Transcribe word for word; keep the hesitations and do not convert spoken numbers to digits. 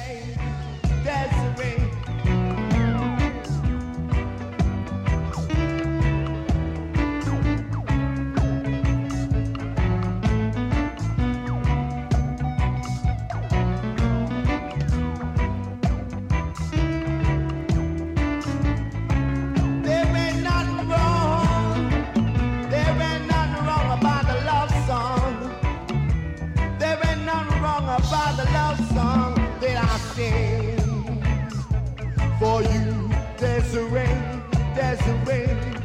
About the love song that I sing for you, Desiree, Desiree.